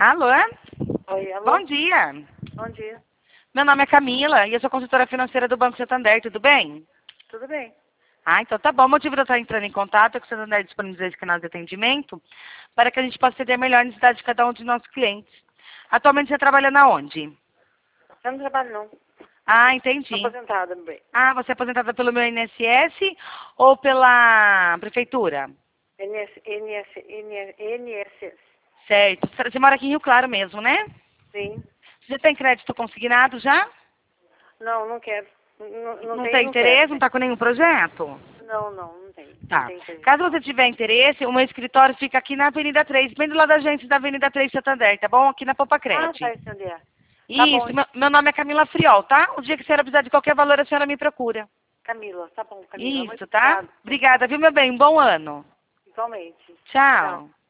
Alô? Oi, alô? Bom dia. Bom dia. Meu nome é Camila e eu sou consultora financeira do Banco Santander, tudo bem? Tudo bem? Então tá bom. O motivo de eu estar entrando em contato é que o Santander disponibiliza esse canal de atendimento para que a gente possa atender melhor a necessidade de cada um de nossos clientes. Atualmente você trabalha na onde? Eu não trabalho, não. Estou Entendi. aposentada, bem. Você é aposentada pelo meu INSS ou pela prefeitura? NSS. Certo. Você mora aqui em Rio Claro mesmo, né? Sim. Você tem crédito consignado já? Não, não quero. Não Não tenho e tem não quero. interesse? Não está com nenhum projeto? Não tenho. Não Tá. tenho interesse. Caso você tiver interesse, o meu escritório fica aqui na Avenida 3, bem do lado da agência da Avenida 3 Santander, tá bom? Aqui na Popa Ah, Cred. tá, entender. Tá bom, Isso, meu nome é Camila Friol, tá? O dia que a senhora precisar de qualquer valor, a senhora me procura. Camila. Tá bom, Camila. Muito Isso, tá? obrigada. Obrigada, viu, meu bem? Um bom ano. Igualmente. Tchau. Tchau.